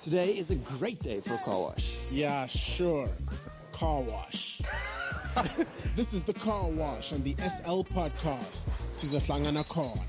Today is a great day for a car wash. Yeah, sure. Car wash. This is the car wash on the SL podcast. Sizohlangana khona.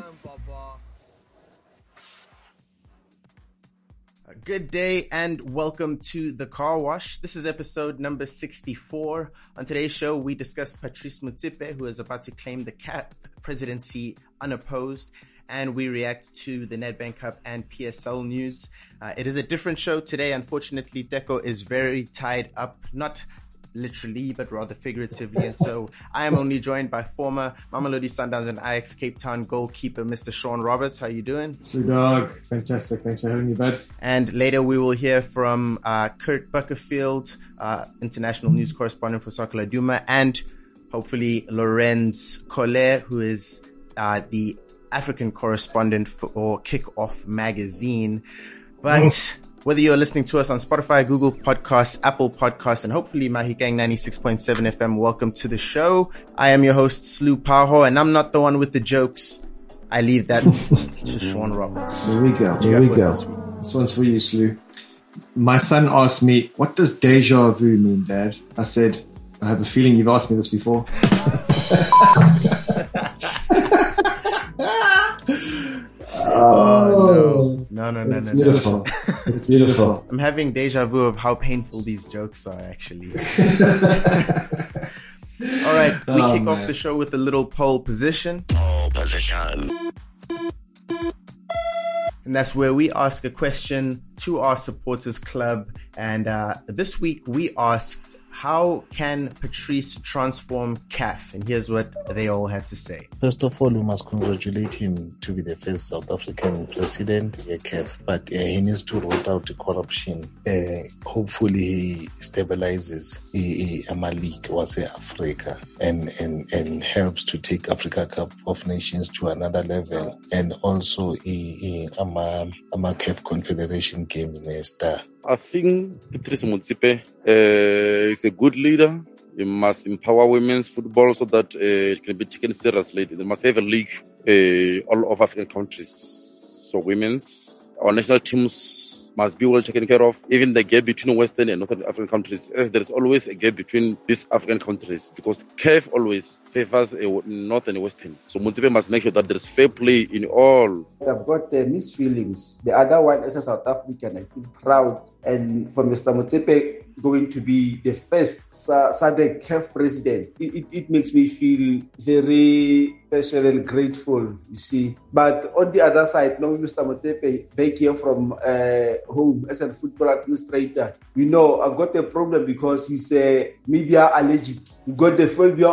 Good day and welcome to the Car Wash. This is episode number 64. On today's show, we discuss Patrice Motsepe, who is about to claim the CAF presidency unopposed, and we react to the Nedbank Cup and PSL news. It is a different show today. Unfortunately, Deco is very tied up, not literally, but rather figuratively. And so I am only joined by former Mamelodi Sundowns and Ajax Cape Town goalkeeper, Mr. Sean Roberts. How you doing? Sweet dog. Fantastic. Thanks for having me, bud. And later we will hear from Kurt Buckerfield, international news correspondent for Soccer Laduma, and hopefully Lorenz Collet, who is the African correspondent for Kick-Off magazine. But whether you're listening to us on Spotify, Google Podcasts, Apple Podcasts, and hopefully Mahigang 96.7 FM, welcome to the show. I am your host, Slu Paho, and I'm not the one with the jokes. I leave that to Sean Roberts. There we go. There we go. This one's for you, Slu. My son asked me, what does deja vu mean, Dad? I said, I have a feeling you've asked me this before. Oh, no. It's beautiful. It's beautiful. I'm having deja vu of how painful these jokes are, actually. All right, we kick off the show with a little poll position. And that's where we ask a question to our supporters club. And this week we asked, how can Patrice transform CAF? And here's what they all had to say. First of all, we must congratulate him to be the first South African president, CAF, but he needs to root out the corruption. Hopefully he stabilizes League was Africa and helps to take Africa Cup of Nations to another level, and also CAF Confederation Games next year. I think Patrice Motsepe is a good leader. He must empower women's football so that it can be taken seriously. They must have a league all over African countries. So our national teams must be well taken care of. Even the gap between Western and Northern African countries, as there is always a gap between these African countries, because CAF always favors North and Western. So Motsepe must make sure that there is fair play in all. I've got mixed feelings. The other one, as a South African, I feel proud. And for Mr. Motsepe going to be the first SADC CAF president, it makes me feel very special and grateful, you see. But on the other side, now Mr. Motsepe, back here from home as a football administrator, we know I've got a problem because he's media allergic. He got the phobia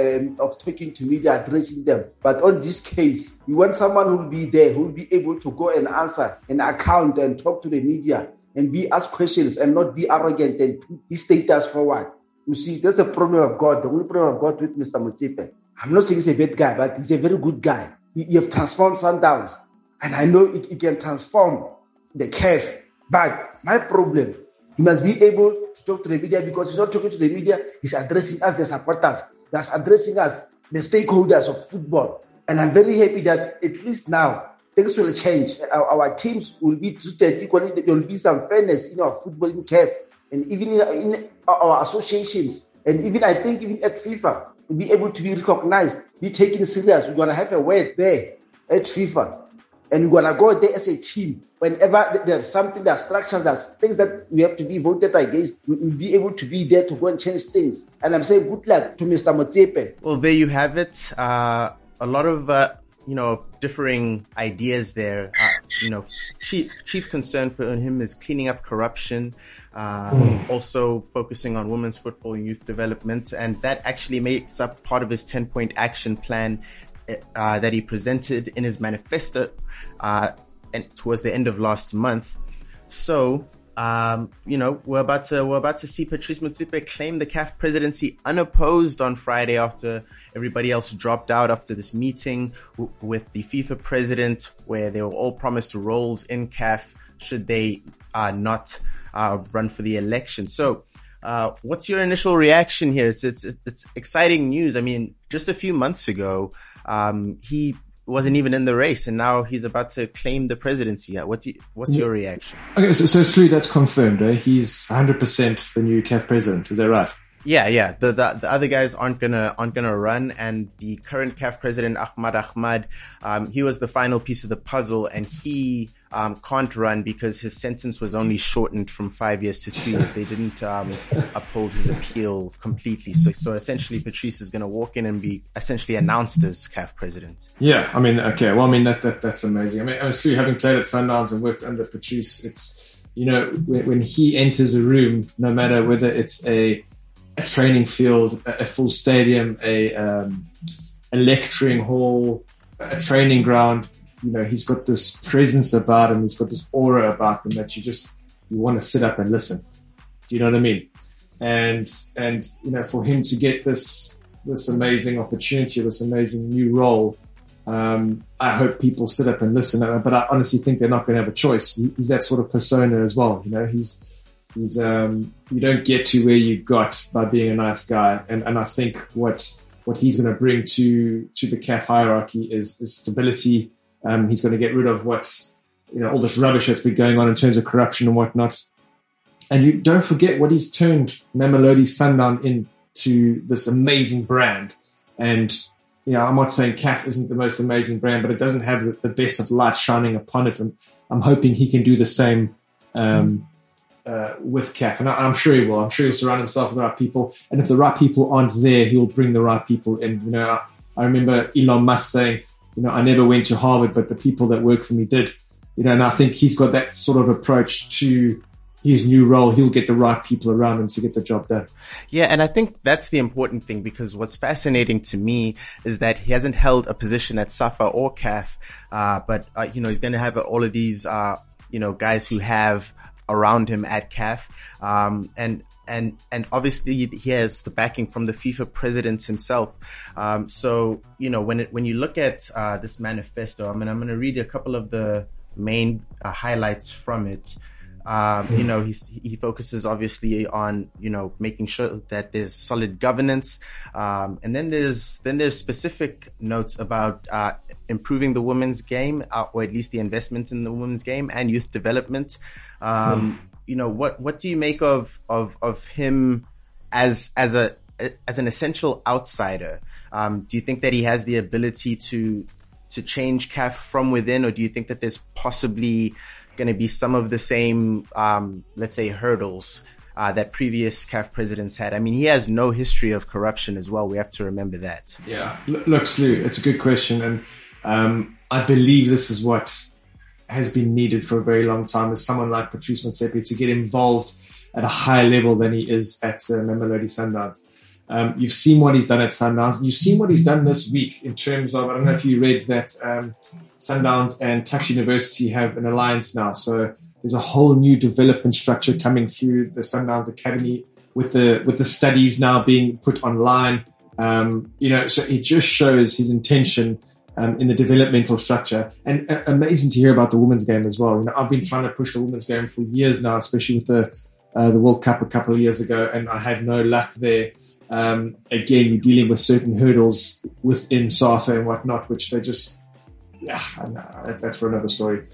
of talking to media, addressing them. But on this case, we want someone who will be there, who will be able to go and answer an account and talk to the media and be asked questions and not be arrogant and put his status forward. You see, that's the problem I've got. The only problem I've got with Mr. Motsepe. I'm not saying he's a bad guy, but he's a very good guy. He have transformed Sundowns, and I know he can transform the CAF. But my problem, he must be able to talk to the media, because he's not talking to the media, he's addressing us, the supporters. That's addressing us, the stakeholders of football. And I'm very happy that at least now, things will change. Our teams will be treated equally. There will be some fairness in our football in CAF, and even in our associations. And even, I think, even at FIFA, we'll be able to be recognized, be taken serious. We're going to have a word there at FIFA. And we're going to go there as a team. Whenever there's something, there's structures, there's things that we have to be voted against, we'll be able to be there to go and change things. And I'm saying good luck to Mr. Motsepe. Well, there you have it. A lot of differing ideas there. Chief concern for him is cleaning up corruption, also focusing on women's football and youth development. And that actually makes up part of his 10-point action plan that he presented in his manifesto and towards the end of last month. So, we're about to see Patrice Motsepe claim the CAF presidency unopposed on Friday after everybody else dropped out after this meeting with the FIFA president, where they were all promised roles in CAF should they not run for the election. So, what's your initial reaction here? It's exciting news. I mean, just a few months ago, he wasn't even in the race, and now he's about to claim the presidency. What's your reaction? Okay, so Slu, that's confirmed, eh? He's 100% the new CAF president. Is that right? Yeah. The other guys aren't gonna run, and the current CAF president Ahmad, he was the final piece of the puzzle, and he can't run because his sentence was only shortened from 5 years to 2 years. They didn't uphold his appeal completely. So essentially, Patrice is gonna walk in and be essentially announced as CAF president. Yeah, I mean, okay. Well, I mean that's amazing. I mean, Slu, having played at Sundowns and worked under Patrice, it's, you know, when he enters a room, no matter whether it's a training field, a full stadium, a lecturing hall, a training ground, you know, he's got this presence about him. He's got this aura about him that you want to sit up and listen. Do you know what I mean? And, you know, for him to get this amazing opportunity, this amazing new role, I hope people sit up and listen. But I honestly think they're not going to have a choice. He's that sort of persona as well. You know, he's you don't get to where you got by being a nice guy. And I think what he's going to bring to the CAF hierarchy is stability. He's going to get rid of all this rubbish that's been going on in terms of corruption and whatnot. And you don't forget what he's turned Mamelodi Sundown into, this amazing brand. And, you know, I'm not saying CAF isn't the most amazing brand, but it doesn't have the best of light shining upon it. And I'm hoping he can do the same, with CAF, and I'm sure he will. I'm sure he'll surround himself with the right people, and if the right people aren't there, he'll bring the right people in. You know, I remember Elon Musk saying, you know, I never went to Harvard, but the people that work for me did. You know, and I think he's got that sort of approach to his new role. He'll get the right people around him to get the job done. Yeah, and I think that's the important thing, because what's fascinating to me is that he hasn't held a position at SAFA or CAF, but you know, he's going to have all of these you know, guys who have around him at CAF. And obviously he has the backing from the FIFA president himself. So, you know, when you look at, this manifesto, I mean, I'm going to read a couple of the main highlights from it. You know, he focuses obviously on, you know, making sure that there's solid governance. And then there's specific notes about, improving the women's game, or at least the investment in the women's game and youth development. You know, what do you make of him as an essential outsider? Do you think that he has the ability to change CAF from within, or do you think that there's possibly going to be some of the same, let's say, hurdles that previous CAF presidents had? I mean, he has no history of corruption as well. We have to remember that. Yeah. Look, Slu, it's a good question. And I believe this is what has been needed for a very long time, is someone like Patrice Motsepe to get involved at a higher level than he is at Mamelodi Sundowns. You've seen what he's done at Sundowns. You've seen what he's done this week in terms of, I don't know if you read that Sundowns and Tuks University have an alliance now. So there's a whole new development structure coming through the Sundowns Academy with the studies now being put online. You know, so it just shows his intention in the developmental structure. And amazing to hear about the women's game as well. You know, I've been trying to push the women's game for years now, especially with the World Cup a couple of years ago, and I had no luck there. Again, you're dealing with certain hurdles within SAFA and whatnot, which they just, that's for another story.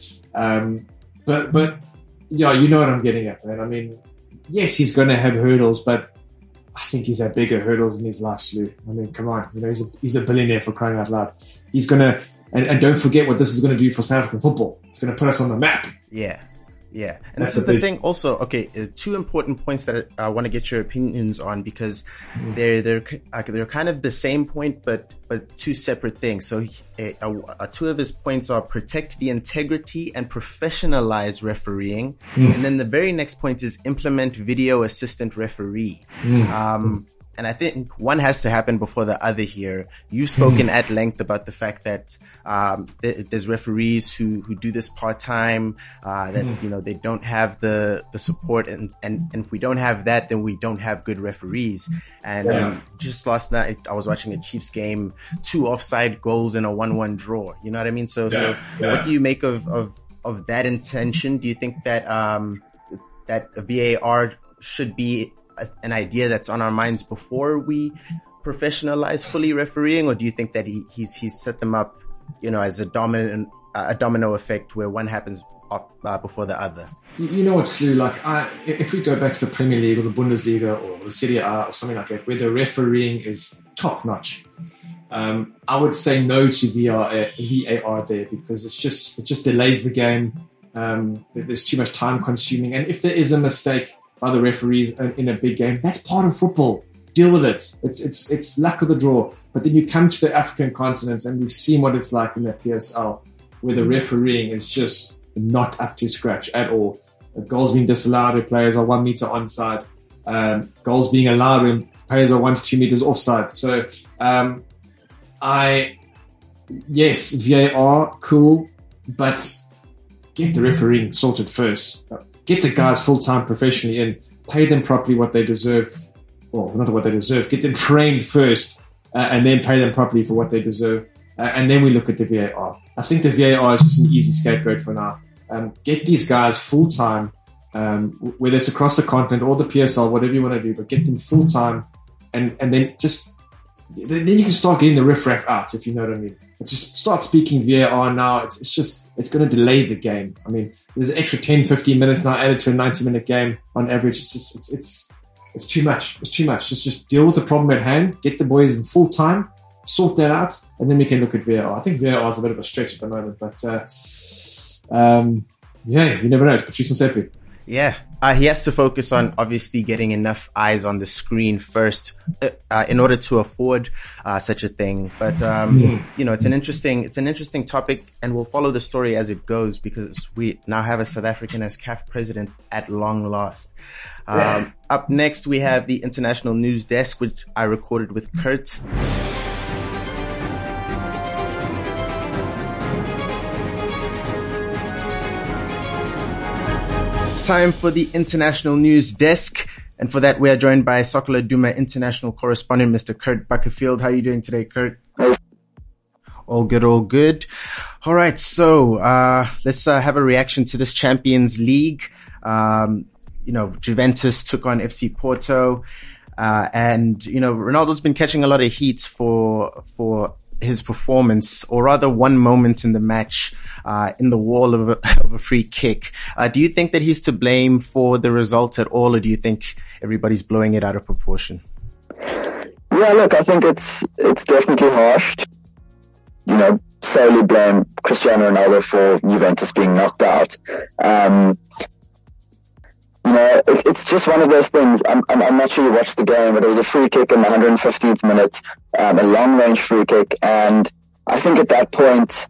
But yeah, you know what I'm getting at, man. I mean, yes, he's going to have hurdles, but I think he's had bigger hurdles in his life, Slu. I mean, come on, you know, he's a billionaire, for crying out loud. He's going to, and don't forget what this is going to do for South African football. It's going to put us on the map. Yeah. Yeah. And this is the thing also. Okay. Two important points that I want to get your opinions on, because they're kind of the same point, but two separate things. So two of his points are protect the integrity and professionalize refereeing. And then the very next point is implement video assistant referee. And I think one has to happen before the other here. You've spoken at length about the fact that there's referees who do this part-time, that, you know, they don't have the support, and if we don't have that, then we don't have good referees. And just last night, I was watching a Chiefs game, 2 offside goals and a 1-1 draw. You know what I mean? So what do you make of that intention? Do you think that that VAR should be an idea that's on our minds before we professionalize fully refereeing, or do you think that he's set them up as a domino effect where one happens before the other. You know what, Slu, if we go back to the Premier League or the Bundesliga or the Serie A or something like that, where the refereeing is top notch, I would say no to VAR there, because it just delays the game. There's too much time consuming. And if there is a mistake by the referees in a big game, that's part of football. Deal with it. It's luck of the draw. But then you come to the African continent, and we've seen what it's like in the PSL, where the refereeing is just not up to scratch at all. Goals being disallowed when players are 1 meter onside. Goals being allowed when players are 1 to 2 meters offside. So, yes, VAR, cool, but get the refereeing sorted first. Get the guys full-time professionally in. Pay them properly what they deserve. Well, not what they deserve. Get them trained first, and then pay them properly for what they deserve. And then we look at the VAR. I think the VAR is just an easy scapegoat for now. Get these guys full-time, whether it's across the continent or the PSL, whatever you want to do, but get them full-time, and then then you can start getting the riff-raff out, if you know what I mean. But just start speaking VAR now. It's going to delay the game. I mean, there's an extra 10, 15 minutes now added to a 90-minute game on average. It's too much. It's too much. Just deal with the problem at hand. Get the boys in full-time, sort that out, and then we can look at VAR. I think VAR is a bit of a stretch at the moment, but you never know. It's Patrice Motsepe. Yeah, he has to focus on obviously getting enough eyes on the screen first in order to afford such a thing. But it's an interesting topic, and we'll follow the story as it goes, because we now have a South African as CAF president at long last. Up next, we have the International News Desk, which I recorded with Kurt. It's time for the International News Desk, and for that we are joined by Soccer Laduma international correspondent Mr. Kurt Buckerfield. How are you doing today, Kurt? All good, all good. All right, so let's have a reaction to this Champions League. Juventus took on FC Porto, and Ronaldo's been catching a lot of heat for his performance, or rather one moment in the match, in the wall of a free kick. Do you think that he's to blame for the result at all, or do you think everybody's blowing it out of proportion? Yeah, look, I think it's definitely harsh to, solely blame Cristiano Ronaldo for Juventus being knocked out. It's just one of those things. I'm not sure you watched the game, but it was a free kick in the 115th minute, a long range free kick. And I think at that point,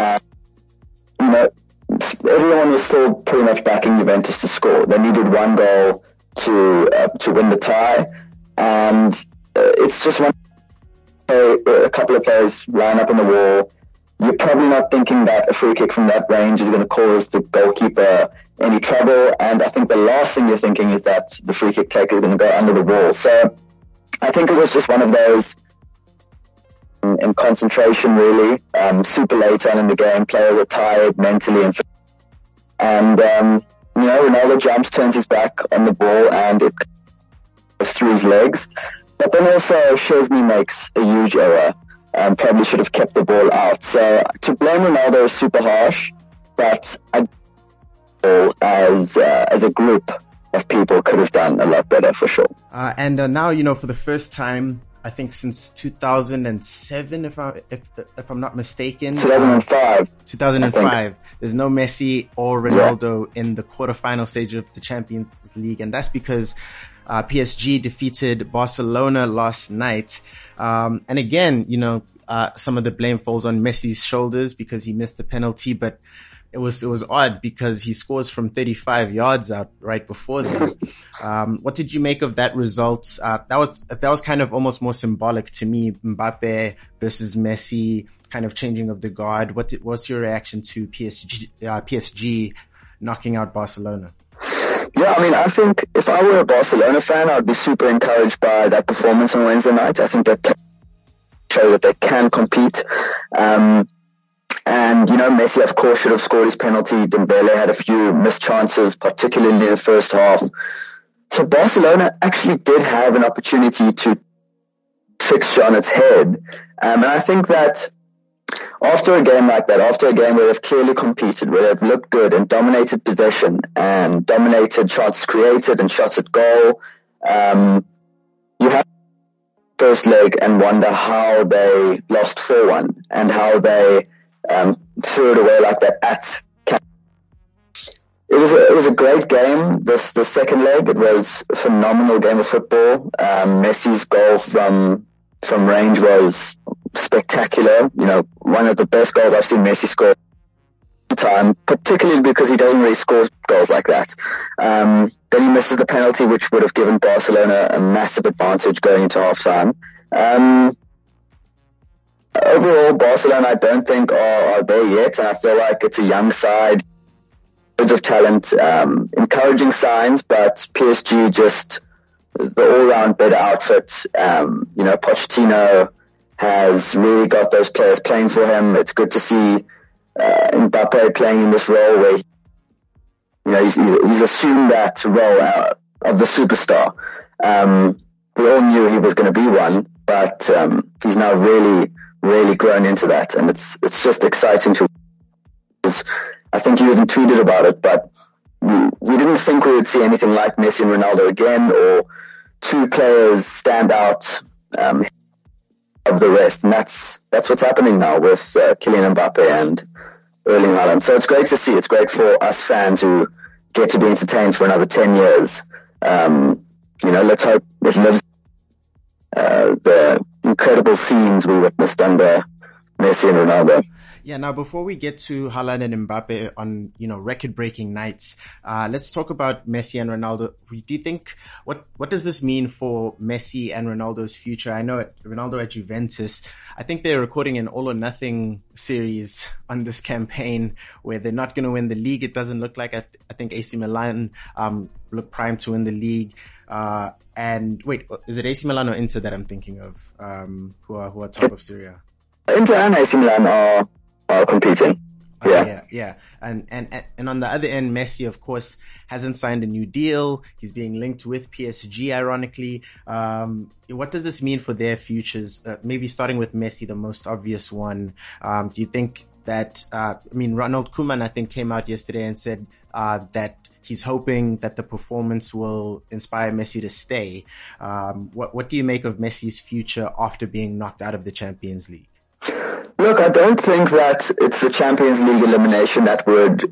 everyone was still pretty much backing Juventus to score. They needed one goal to win the tie. And it's just a couple of players line up on the wall. You're probably not thinking that a free kick from that range is going to cause the goalkeeper any trouble. And I think the last thing you're thinking is that the free kick taker is going to go under the wall. So I think it was just one of those in concentration, really. Super late on in the game. Players are tired mentally. And Ronaldo jumps, turns his back on the ball, and it goes through his legs. But then also Szczesny makes a huge error. Probably should have kept the ball out. So to blame Ronaldo is super harsh, but as a group of people could have done a lot better for sure. And now, for the first time, I think since 2007, if I'm not mistaken. 2005. 2005. There's no Messi or Ronaldo in the quarterfinal stage of the Champions League, and that's because PSG defeated Barcelona last night. And again, some of the blame falls on Messi's shoulders because he missed the penalty, but it was odd because he scores from 35 yards out right before that. What did you make of that result? That was kind of almost more symbolic to me. Mbappe versus Messi, kind of changing of the guard. What's your reaction to PSG knocking out Barcelona? Yeah, I think if I were a Barcelona fan, I'd be super encouraged by that performance on Wednesday night. I think that show that they can compete. And, Messi, of course, should have scored his penalty. Dembele had a few missed chances, particularly in the first half. So Barcelona actually did have an opportunity to fixture on its head. And I think that after a game like that, after a game where they've clearly competed, where they've looked good and dominated possession and dominated shots created and shots at goal, you have first leg and wonder how they lost 4-1 and how they threw it away like that at Camp. It was a great game. The second leg, it was a phenomenal game of football. Messi's goal from range was spectacular. You know, one of the best goals I've seen Messi score time, particularly because he doesn't really score goals like that. Then he misses the penalty, which would have given Barcelona a massive advantage going into halftime. Overall, Barcelona I don't think are there yet, and I feel like it's a young side, loads of talent, encouraging signs, but PSG just the all-round better outfit. You know, Pochettino has really got those players playing for him. It's good to see Mbappe playing in this role where, you know, he's assumed that role of the superstar. We all knew he was going to be one, but he's now really grown into that, and it's just exciting to. I think you even tweeted about it, but we didn't think we would see anything like Messi and Ronaldo again, or two players stand out of the rest, and that's what's happening now with Kylian Mbappe and Erling Haaland. So it's great to see. It's great for us fans who get to be entertained for another 10 years. You know, let's hope it lives the incredible scenes we witnessed under Messi and Ronaldo. Yeah, now before we get to Haaland and Mbappe on, you know, record-breaking nights, let's talk about Messi and Ronaldo. Do you think, what does this mean for Messi and Ronaldo's future? I know Ronaldo at Juventus, I think they're recording an all or nothing series on this campaign where they're not going to win the league. It doesn't look like, I think AC Milan, look primed to win the league. And wait, is it AC Milan or Inter that I'm thinking of, who are top of Serie A? Inter and AC Milan are competing. Yeah. And on the other end, Messi, of course, hasn't signed a new deal. He's being linked with PSG, ironically. What does this mean for their futures? Maybe starting with Messi, the most obvious one. Do you think that, Ronald Koeman, I think, came out yesterday and said, that he's hoping that the performance will inspire Messi to stay. What do you make of Messi's future after being knocked out of the Champions League? Look, I don't think that it's the Champions League elimination that would.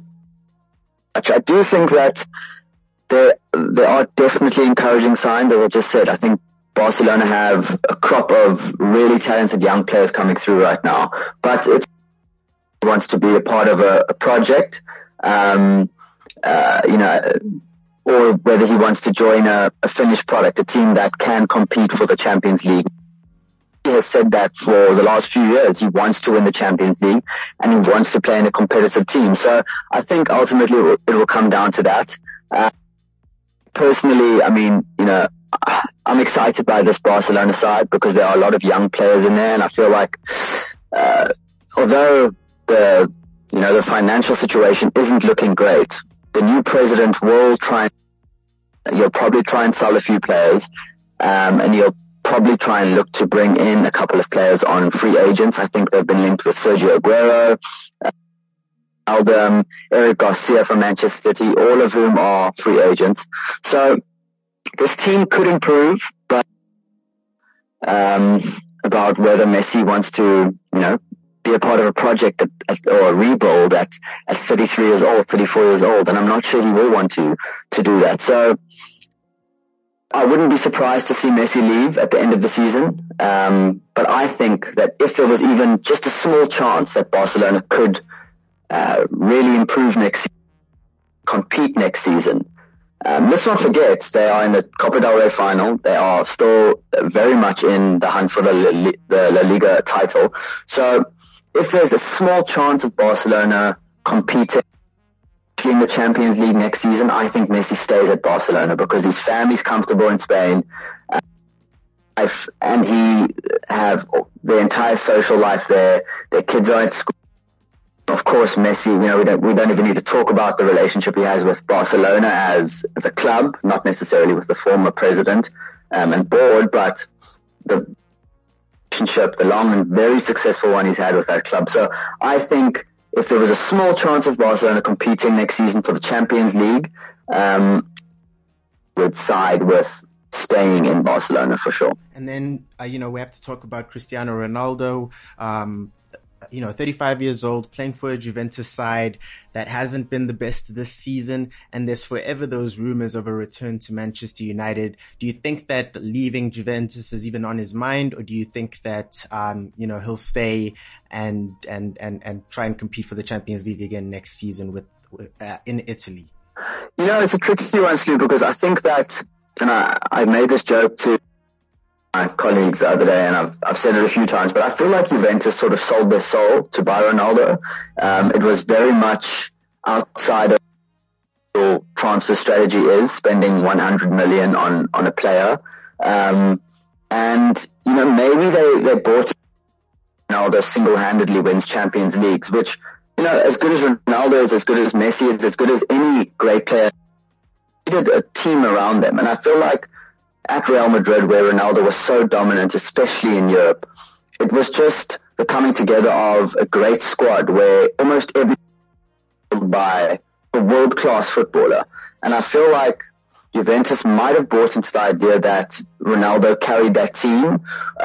I do think that there are definitely encouraging signs. As I just said, I think Barcelona have a crop of really talented young players coming through right now. But it wants to be a part of a project, you know, or whether he wants to join a finished product, a team that can compete for the Champions League. He has said that for the last few years. He wants to win the Champions League and he wants to play in a competitive team. So I think ultimately it will come down to that. Personally, you know, I'm excited by this Barcelona side because there are a lot of young players in there, and I feel like although the financial situation isn't looking great, the new president will he'll probably try and sell a few players, and he'll probably try and look to bring in a couple of players on free agents. I think they've been linked with Sergio Aguero, Aldam, Eric Garcia from Manchester City, all of whom are free agents. So this team could improve, but about whether Messi wants to, you know, be a part of a project or a rebuild at 33 years old, 34 years old, and I'm not sure he will want to do that. So I wouldn't be surprised to see Messi leave at the end of the season. But I think that if there was even just a small chance that Barcelona could really improve next season, compete next season, let's not forget they are in the Copa del Rey final. They are still very much in the hunt for the La Liga title. So if there's a small chance of Barcelona competing in the Champions League next season, I think Messi stays at Barcelona because his family's comfortable in Spain, and he have the entire social life there. Their kids are at school. Of course, Messi, you know, we don't even need to talk about the relationship he has with Barcelona as a club, not necessarily with the former president and board, but relationship, the long and very successful one he's had with that club. So I think if there was a small chance of Barcelona competing next season for the Champions League, would side with staying in Barcelona for sure. And then, we have to talk about Cristiano Ronaldo. 35 years old, playing for a Juventus side that hasn't been the best this season. And there's forever those rumors of a return to Manchester United. Do you think that leaving Juventus is even on his mind? Or do you think that, he'll stay and try and compete for the Champions League again next season in Italy? It's a tricky one, Stu, because I think that, and I made this joke to my colleagues the other day, and I've said it a few times, but I feel like Juventus sort of sold their soul to buy Ronaldo. It was very much outside of what transfer strategy is, spending 100 million on a player. Maybe they bought Ronaldo single-handedly wins Champions Leagues, which, as good as Ronaldo is, as good as Messi is, as good as any great player, needed a team around them. And I feel like at Real Madrid, where Ronaldo was so dominant, especially in Europe, it was just the coming together of a great squad where almost every by a world-class footballer. And I feel like Juventus might have bought into the idea that Ronaldo carried that team.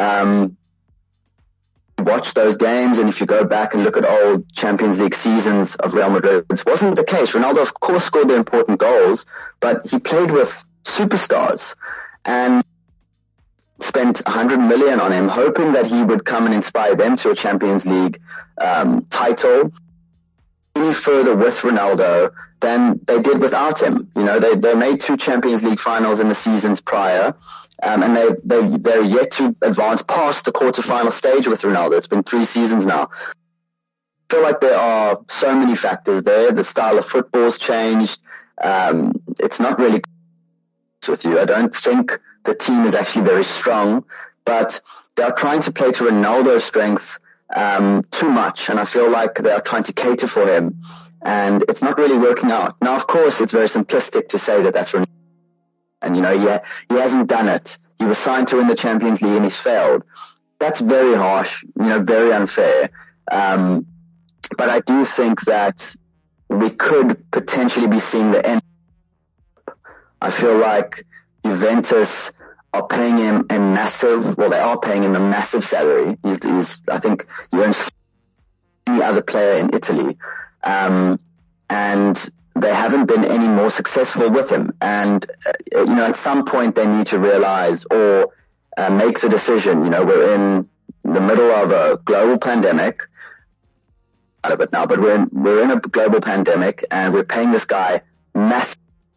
Watch those games, and if you go back and look at old Champions League seasons of Real Madrid, it wasn't the case. Ronaldo, of course, scored the important goals, but he played with superstars and spent 100 million on him, hoping that he would come and inspire them to a Champions League title any further with Ronaldo than they did without him. They made 2 Champions League finals in the seasons prior. And they're yet to advance past the quarterfinal stage with Ronaldo. It's been 3 seasons now. I feel like there are so many factors there. The style of football's changed. It's not really with you. I don't think the team is actually very strong, but they are trying to play to Ronaldo's strengths too much, and I feel like they are trying to cater for him, and it's not really working out. Now, of course, it's very simplistic to say that that's Ronaldo. And, he hasn't done it. He was signed to win the Champions League and he's failed. That's very harsh, very unfair. But I do think that we could potentially be seeing the end. I feel like Juventus are paying him they are paying him a massive salary. He's I think, he earns any other player in Italy. And they haven't been any more successful with him. And, at some point they need to realize or make the decision. We're in the middle of a global pandemic. Out of it now, but we're in a global pandemic and we're paying this guy massive.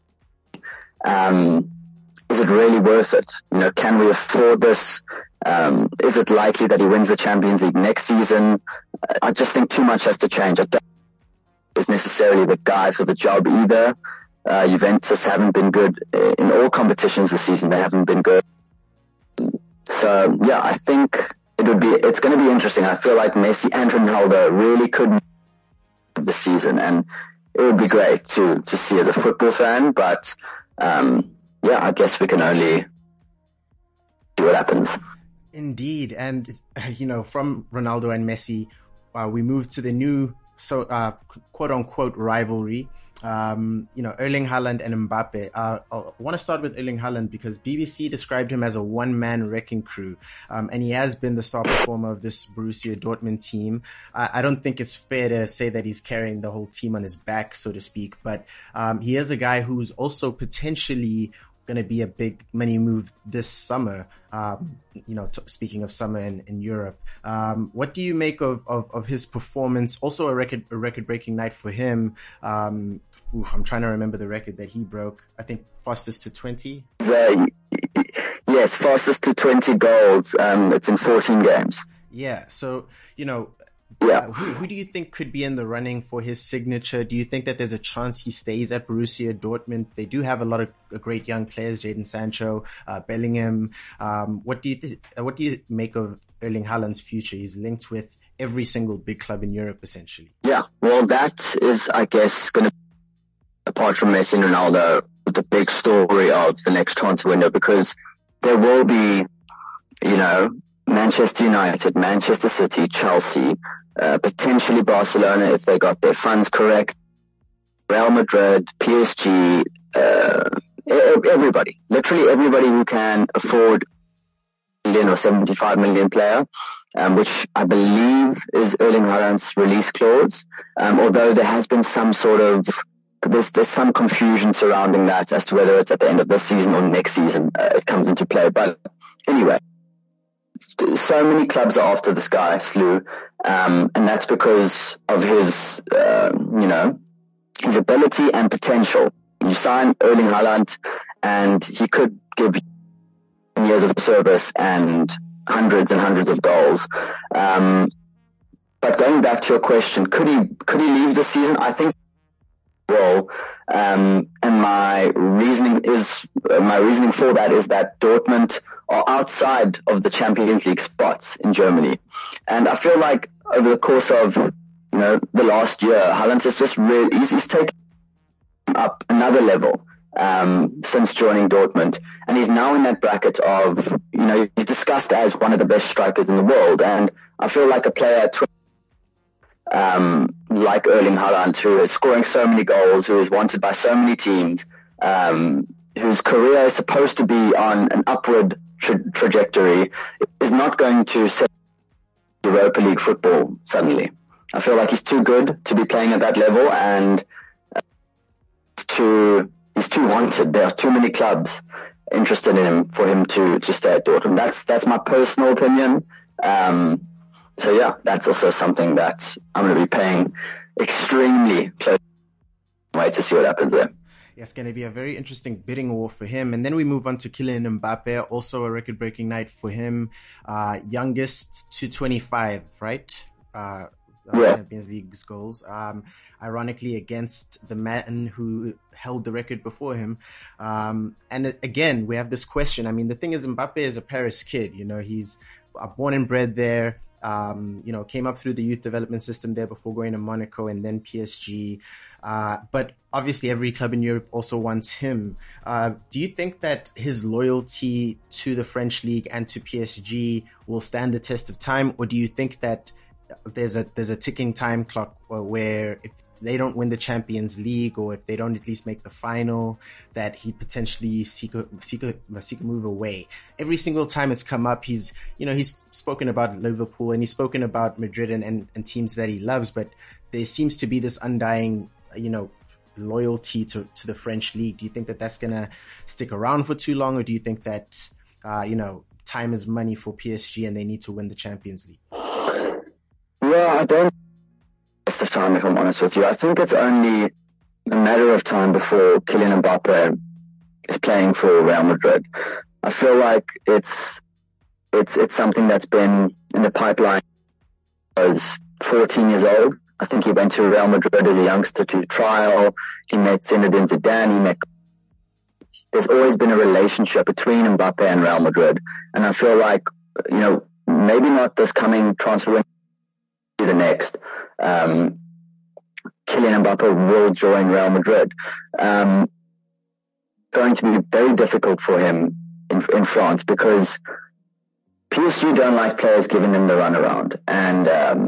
Is it really worth it? Can we afford this? Is it likely that he wins the Champions League next season? I just think too much has to change. I don't is necessarily the guy for the job either. Juventus haven't been good in all competitions this season. They haven't been good. So yeah, I think it's going to be interesting. I feel like Messi and Ronaldo really could this season, and it would be great to see as a football fan. But I guess we can only see what happens. Indeed, and from Ronaldo and Messi, we moved to the new quote unquote rivalry. Erling Haaland and Mbappe. I want to start with Erling Haaland because BBC described him as a one-man wrecking crew, and he has been the star performer of this Borussia Dortmund team. I don't think it's fair to say that he's carrying the whole team on his back, so to speak, but he is a guy who's also potentially going to be a big money move this summer. Speaking of summer in Europe, what do you make of his performance? Also a record-breaking night for him. I'm trying to remember the record that he broke. I think fastest to 20. Yes, fastest to 20 goals. It's in 14 games. Yeah. So, yeah. Who do you think could be in the running for his signature? Do you think that there's a chance he stays at Borussia Dortmund? They do have a lot of great young players, Jadon Sancho, Bellingham. What do you make of Erling Haaland's future? He's linked with every single big club in Europe, essentially. Yeah, well, that is, I guess, going to be, apart from Messi and Ronaldo, the big story of the next transfer window, because there will be, Manchester United, Manchester City, Chelsea, potentially Barcelona if they got their funds correct, Real Madrid, PSG, everybody, literally everybody who can afford a million or 75 million player, which I believe is Erling Haaland's release clause, although there has been some sort of there's some confusion surrounding that as to whether it's at the end of this season or next season it comes into play. But anyway, so many clubs are after this guy, Slew, and that's because of his, his ability and potential. You sign Erling Haaland, and he could give years of service and hundreds of goals. But going back to your question, could he leave this season? I think. Well, and my reasoning for that is that Dortmund are outside of the Champions League spots in Germany, and I feel like over the course of the last year, Haaland has just really he's taken up another level since joining Dortmund, and he's now in that bracket of he's discussed as one of the best strikers in the world, and I feel like a player like Erling Haaland, who is scoring so many goals, who is wanted by so many teams, whose career is supposed to be on an upward trajectory, is not going to set Europa League football suddenly. I feel like he's too good to be playing at that level, and he's too wanted. There are too many clubs interested in him for him to stay at Dortmund. That's my personal opinion. So yeah, that's also something that I'm going to be paying extremely close to see what happens there. Yeah, it's going to be a very interesting bidding war for him. And then we move on to Kylian Mbappe, also a record-breaking night for him. Youngest to 25, right? Champions League goals. Ironically, against the man who held the record before him. And again, we have this question. I mean, the thing is, Mbappe is a Paris kid. He's born and bred there. Came up through the youth development system there before going to Monaco and then PSG. But obviously every club in Europe also wants him. Do you think that his loyalty to the French league and to PSG will stand the test of time? Or do you think that there's a ticking time clock where if they don't win the Champions League, or if they don't at least make the final, that he potentially seek a move away? Every single time it's come up, he's spoken about Liverpool and he's spoken about Madrid and teams that he loves, but there seems to be this undying, loyalty to the French league. Do you think that that's going to stick around for too long, or do you think that, time is money for PSG and they need to win the Champions League? Yeah, I don't of time, if I'm honest with you. I think it's only a matter of time before Kylian Mbappe is playing for Real Madrid. I feel like it's something that's been in the pipeline. He was 14 years old. I think he went to Real Madrid as a youngster to trial. He met Zinedine Zidane. There's always been a relationship between Mbappe and Real Madrid, and I feel like maybe not this coming transfer window, the next. Kylian Mbappe will join Real Madrid. Going to be very difficult for him in France, because PSG don't like players giving them the runaround. And,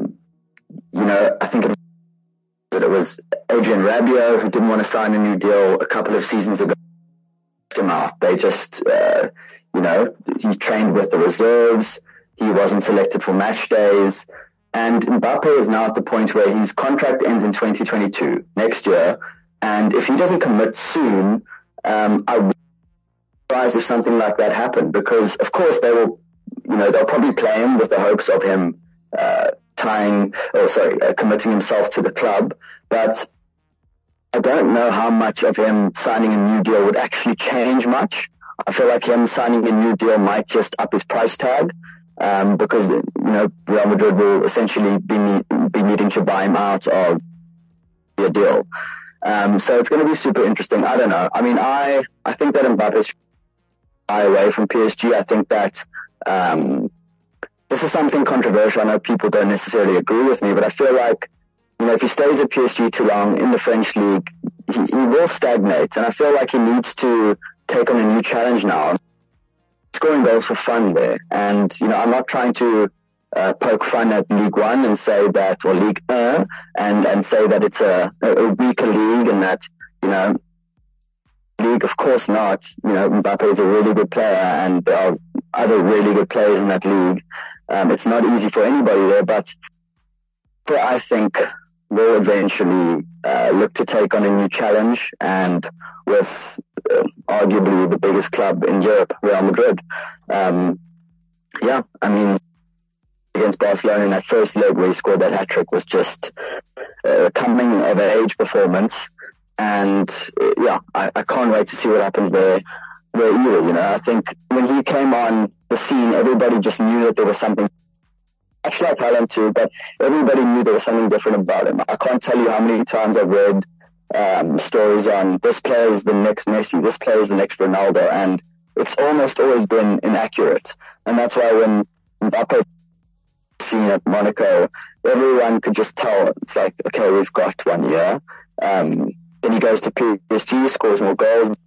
I think it was Adrien Rabiot who didn't want to sign a new deal a couple of seasons ago. Him out. They just, he trained with the reserves. He wasn't selected for match days. And Mbappe is now at the point where his contract ends in 2022, next year. And if he doesn't commit soon, I would be surprised if something like that happened, because of course they'll probably play him with the hopes of him committing himself to the club. But I don't know how much of him signing a new deal would actually change much. I feel like him signing a new deal might just up his price tag. Because Real Madrid will essentially be needing to buy him out of the deal. So it's going to be super interesting. I don't know. I mean, I think that Mbappe's away from PSG. I think that this is something controversial. I know people don't necessarily agree with me, but I feel like if he stays at PSG too long in the French league, he will stagnate, and I feel like he needs to take on a new challenge now. scoring goals for fun there. And, I'm not trying to poke fun at League One and say that, or League and say that it's a weaker league and that, league, of course not. Mbappe is a really good player and there are other really good players in that league. It's not easy for anybody there, but I think will eventually look to take on a new challenge, and with arguably the biggest club in Europe, Real Madrid. Against Barcelona in that first leg where he scored that hat-trick was just a coming-of-age performance. And, I can't wait to see what happens there either. I think when he came on the scene, everybody just knew that there was something, much like Haaland too, but everybody knew there was something different about him. I can't tell you how many times I've read stories on this player is the next Messi, this player is the next Ronaldo, and it's almost always been inaccurate. And that's why when Mbappe seen at Monaco, everyone could just tell, it's like, okay, we've got 1 year. Then he goes to PSG, scores more goals,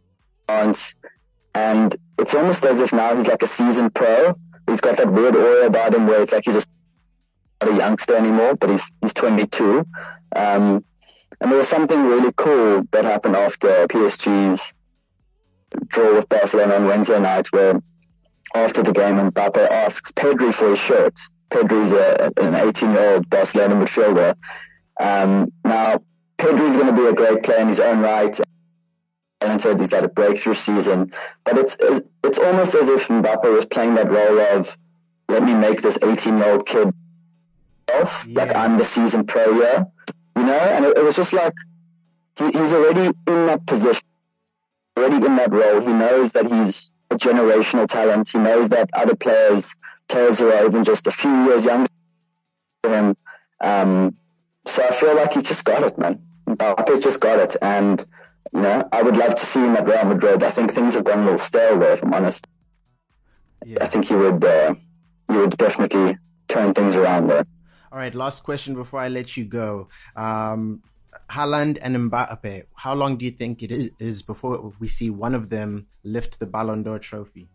and it's almost as if now he's like a seasoned pro. He's got that weird aura about him where it's like he's just not a youngster anymore, but he's 22. And there was something really cool that happened after PSG's draw with Barcelona on Wednesday night, where after the game Mbappe asks Pedri for his shirt. Pedri's an 18-year-old Barcelona midfielder. Now, Pedri's going to be a great player in his own right. He's had a breakthrough season, but it's almost as if Mbappe was playing that role of, let me make this 18-year-old kid like I'm the seasoned pro here, and it was just like he's already in that position, already in that role. He knows that he's a generational talent. He knows that other players who are even just a few years younger than him. So I feel like he's just got it, man. Mbappe's just got it, and I would love to see him at Real Madrid. I think things have gone a little stale there, if I'm honest. Yeah. I think he would definitely turn things around there. All right, last question before I let you go. Haaland and Mbappe, how long do you think it is before we see one of them lift the Ballon d'Or trophy?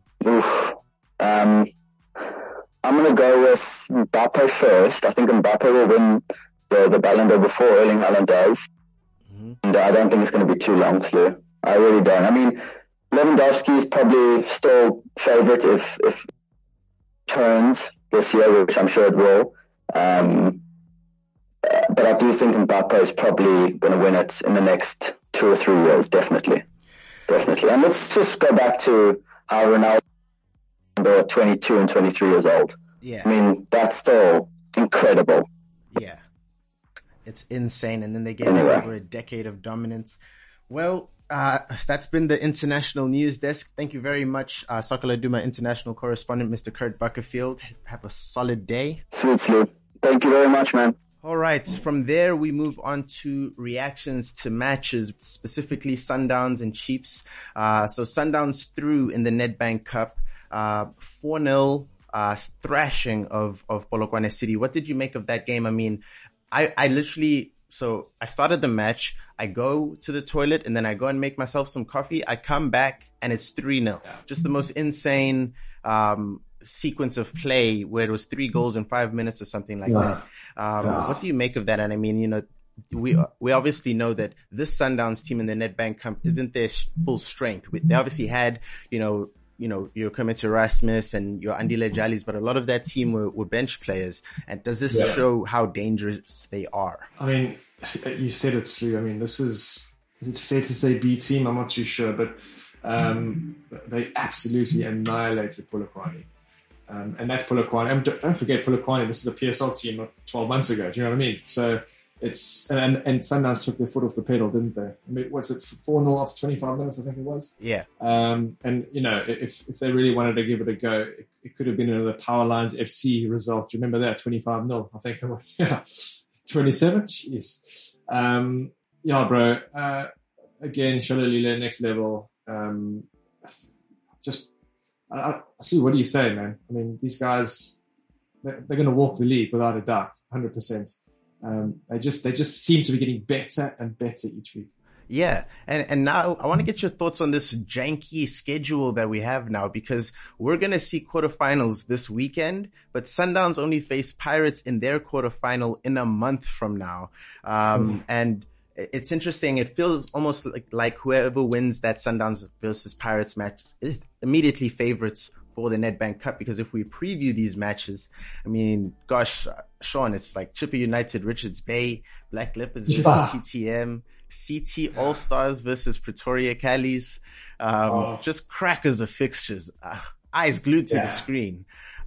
I'm going to go with Mbappe first. I think Mbappe will win the Ballon d'Or before Erling Haaland does. And I don't think it's going to be too long, Slew. I really don't. I mean, Lewandowski is probably still favourite if turns this year, which I'm sure it will. But I do think Mbappe is probably going to win it in the next 2 or 3 years, definitely. And let's just go back to how Ronaldo is 22 and 23 years old. Yeah. I mean, that's still incredible. Yeah. It's insane. And then they gave us over a decade of dominance. Well, that's been the International News Desk. Thank you very much, Soccer Laduma International Correspondent, Mr. Kurt Buckerfield. Have a solid day. Sweet, Slew. Thank you very much, man. All right. From there, we move on to reactions to matches, specifically Sundowns and Chiefs. So Sundowns through in the Nedbank Cup, 4-0 thrashing of Polokwane City. What did you make of that game? I mean, I literally, so I started the match, I go to the toilet, and then I go and make myself some coffee. I come back and it's 3-0. Just the most insane sequence of play where it was 3 goals in 5 minutes or something like that. What do you make of that? And I mean, we obviously know that this Sundowns team in the Nedbank Cup isn't their full strength. They obviously had, your Kermit Erasmus and your Andile Jalis, but a lot of that team were bench players. And does this show how dangerous they are? I mean, you said it, Slew. I mean, is it fair to say B team? I'm not too sure, but they absolutely annihilated Polokwane. And that's Polokwane. And don't forget Polokwane, this is a PSL team not 12 months ago. Do you know what I mean? So it's, and Sundowns took their foot off the pedal, didn't they? I mean, what's it, 4-0 after 25 minutes, I think it was? Yeah. And, if they really wanted to give it a go, it could have been another Power Lines FC result. Do you remember that? 25-0, I think it was. Yeah. 27? Jeez. Bro. Again, Shalolile, next level. See, what do you say, man? I mean, these guys, they're going to walk the league without a doubt, 100%. They just seem to be getting better and better each week. Yeah. And now I want to get your thoughts on this janky schedule that we have now, because we're going to see quarterfinals this weekend, but Sundowns only face Pirates in their quarterfinal in a month from now. And it's interesting. It feels almost like whoever wins that Sundowns versus Pirates match is immediately favorites for the Nedbank Cup, because if we preview these matches, I mean, gosh, Sean, it's like Chipper United, Richards Bay, Black Leopards versus TTM, CT All-Stars versus Pretoria Callies, just crackers of fixtures, eyes glued to the screen.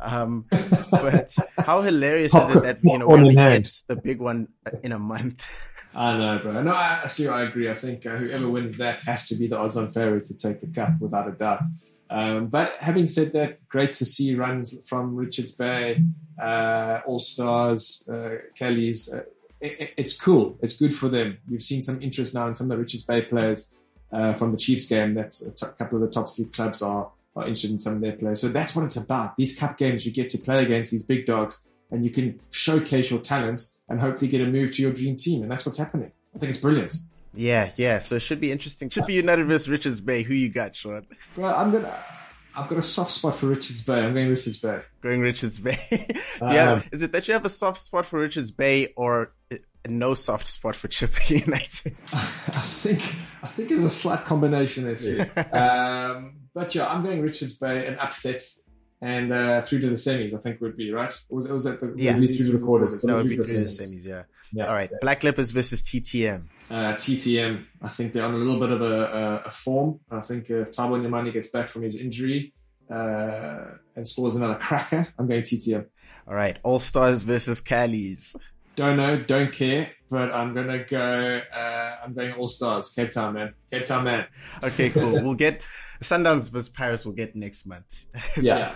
But how hilarious is it that, when we get the big one in a month? I know, bro. No, I agree. I think whoever wins that has to be the odds-on favorite to take the cup, without a doubt. But having said that, great to see runs from Richards Bay, All-Stars, Kelly's. It's cool. It's good for them. We've seen some interest now in some of the Richards Bay players from the Chiefs game. That's a couple of the top 3 clubs are interested in some of their players. So that's what it's about. These cup games, you get to play against these big dogs, and you can showcase your talents and hopefully get a move to your dream team. And that's what's happening. I think it's brilliant. Yeah. So it should be interesting. Chipper United versus Richards Bay. Who you got, Sean? Bro, I've got a soft spot for Richards Bay. I'm going Richards Bay. Going Richards Bay. Is it that you have a soft spot for Richards Bay, or no soft spot for Chipper United? I think there's a slight combination there too. But yeah, I'm going Richards Bay and upsets and through to the semis. I think would be right. Was that the through the quarters? No, it would be through the semis. Yeah. All right. Black Leopards versus TTM. TTM. I think they're on a little bit of a form. I think if Thabo Nyamani gets back from his injury and scores another cracker, I'm going TTM. All right. All Stars versus Callies. Don't know, don't care, but I'm going to go, I'm going All Stars. Cape Town, man. Okay, cool. We'll get Sundowns versus Pirates we'll get next month. Yeah.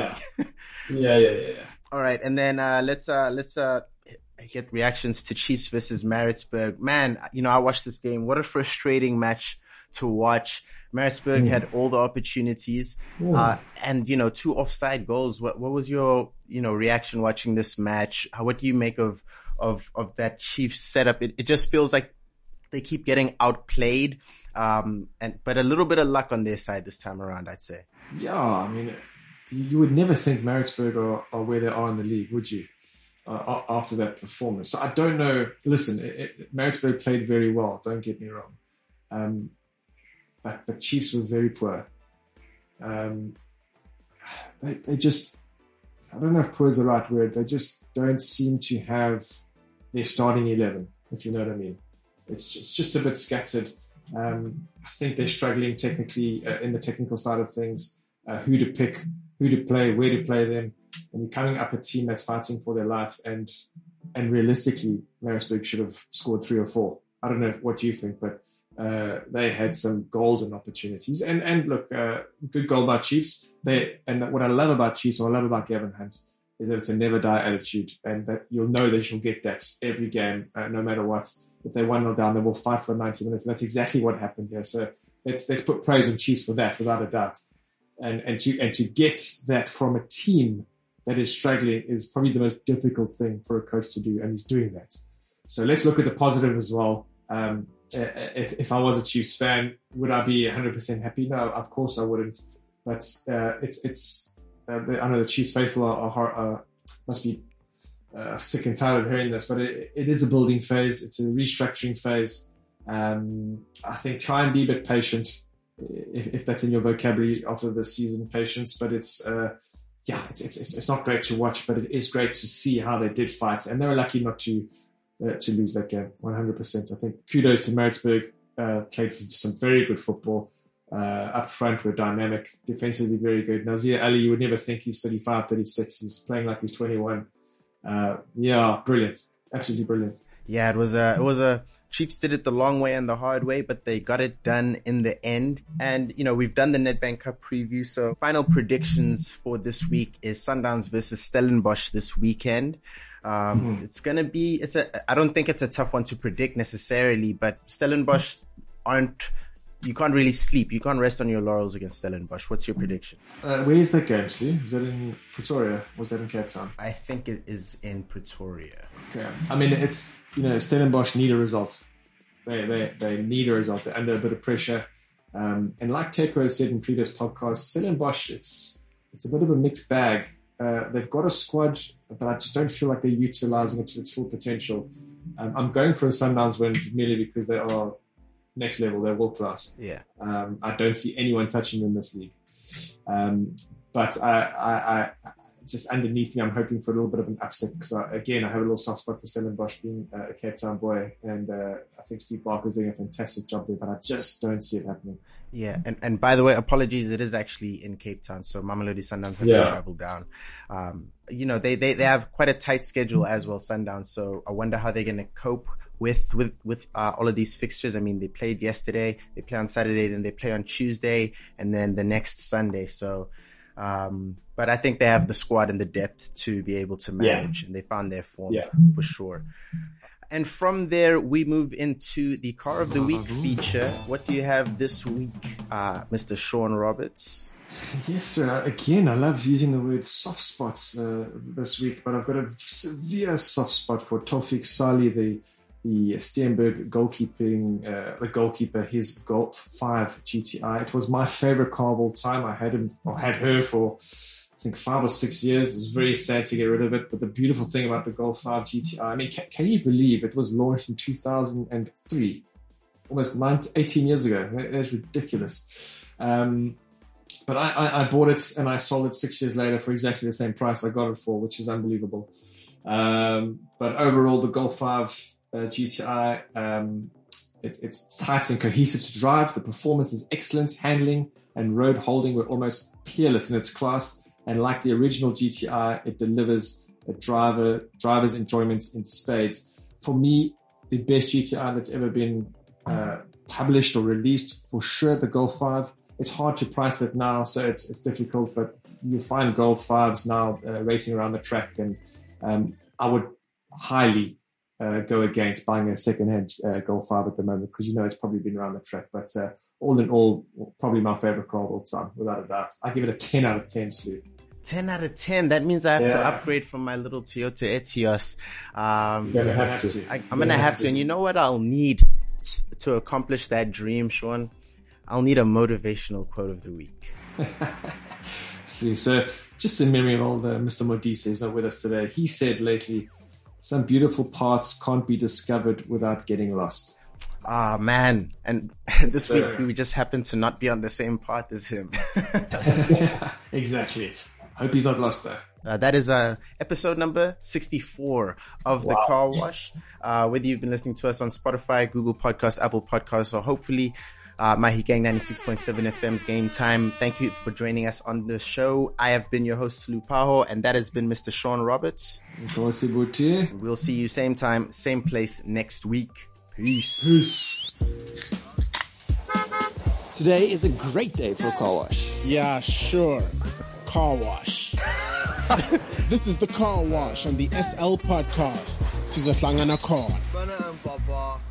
All right. And then, let's get reactions to Chiefs versus Maritzburg. Man, I watched this game. What a frustrating match to watch. Maritzburg had all the opportunities, and 2 offside goals. What was your, reaction watching this match? What do you make of that Chiefs setup? It just feels like they keep getting outplayed, but a little bit of luck on their side this time around, I'd say. Yeah, I mean, you would never think Maritzburg are where they are in the league, would you? After that performance. So I don't know. Listen, Maritzburg played very well. Don't get me wrong. But Chiefs were very poor. They just, I don't know if poor is the right word. They just don't seem to have their starting 11, if you know what I mean. It's just a bit scattered. I think they're struggling technically in the technical side of things. Who to pick, who to play, where to play them. And you're coming up a team that's fighting for their life, and realistically, Maritzburg should have scored 3 or 4. I don't know what you think, but they had some golden opportunities. And look, good goal by Chiefs. And what I love about Chiefs, or I love about Gavin Hunt, is that it's a never die attitude, and that you'll know they shall get that every game, no matter what. If they 1-0 down, they will fight for 90 minutes, and that's exactly what happened here. So let's put praise on Chiefs for that, without a doubt. And to get that from a team that is struggling is probably the most difficult thing for a coach to do, and he's doing that. So let's look at the positive as well. If I was a Chiefs fan, would I be 100% happy? No, of course I wouldn't. But I know the Chiefs faithful are must be sick and tired of hearing this, but it is a building phase. It's a restructuring phase. I think try and be a bit patient, if that's in your vocabulary after the season, patience. But it's not great to watch, but it is great to see how they did fight, and they were lucky not to lose that game. 100%. I think kudos to Maritzburg. Played some very good football. Up front were dynamic, defensively very good. Nazir Ali, you would never think he's 35, 36. He's playing like he's 21. Brilliant. Absolutely brilliant. Yeah, it was a Chiefs did it the long way and the hard way, but they got it done in the end. And, we've done the Nedbank Cup preview. So final predictions for this week is Sundowns versus Stellenbosch this weekend. It's going to be, I don't think it's a tough one to predict necessarily, but Stellenbosch you can't really sleep. You can't rest on your laurels against Stellenbosch. What's your prediction? Where is that game, Slee? Is that in Pretoria or was that in Cape Town? I think it is in Pretoria. Okay. I mean, it's, Stellenbosch need a result. They need a result. They're under a bit of pressure. And like Teko said in previous podcasts, Stellenbosch, it's a bit of a mixed bag. They've got a squad, but I just don't feel like they're utilizing it to its full potential. I'm going for a Sundowns win merely because they are next level. They're world class. Yeah. I don't see anyone touching them in this league. But I just underneath me, I'm hoping for a little bit of an upset because I have a little soft spot for Stellenbosch being a Cape Town boy, and I think Steve Barker's doing a fantastic job there, but I just don't see it happening. Yeah, and by the way, apologies, it is actually in Cape Town, so Mamelodi Sundowns have to travel down. They have quite a tight schedule as well, Sundowns, so I wonder how they're going to cope with all of these fixtures. I mean, they played yesterday, they play on Saturday, then they play on Tuesday, and then the next Sunday. So, but I think they have the squad and the depth to be able to manage, and they found their form for sure. And from there, we move into the Car of the Week feature. What do you have this week, Mr. Sean Roberts? Yes, sir. Again, I love using the word soft spots this week, but I've got a severe soft spot for Tawfiq Salih, the Steenberg the goalkeeper, his Golf 5 GTI. It was my favorite car of all time. I had her for, I think, 5 or 6 years. It was very sad to get rid of it. But the beautiful thing about the Golf 5 GTI, I mean, can you believe it was launched in 2003? Almost 18 years ago. That's ridiculous. But I bought it and I sold it 6 years later for exactly the same price I got it for, which is unbelievable. But overall, the Golf 5 GTI, it's tight and cohesive to drive. The performance is excellent. Handling and road holding were almost peerless in its class. And like the original GTI, it delivers a driver's enjoyment in spades. For me, the best GTI that's ever been published or released, for sure, the Golf 5. It's hard to price it now, so it's difficult, but you find Golf 5s now racing around the track, and I would highly go against buying a second-hand Golf 5 at the moment, because it's probably been around the track. But all in all, probably my favorite car of all time, without a doubt. I give it a 10 out of 10, Stu. 10 out of 10. That means I have to upgrade from my little Toyota Etios. I'm going to have to. I'm going to have to. And you know what I'll need to accomplish that dream, Sean? I'll need a motivational quote of the week. So just in memory of old Mr. Modise, who's not with us today, he said lately, some beautiful parts can't be discovered without getting lost. Ah, man. And this week we just happened to not be on the same path as him. Exactly. Hope he's not lost though. That is episode number 64 of The Car Wash. Whether you've been listening to us on Spotify, Google Podcasts, Apple Podcasts, or hopefully Mahi Gang 96.7 FM's Game Time. Thank you for joining us on the show. I have been your host, Lupaho, and that has been Mr. Sean Roberts. We'll see you same time, same place next week. Peace. Today is a great day for a car wash. Yeah, sure. Car wash. This is The Car Wash on the SL Podcast. Sizohlangana khona.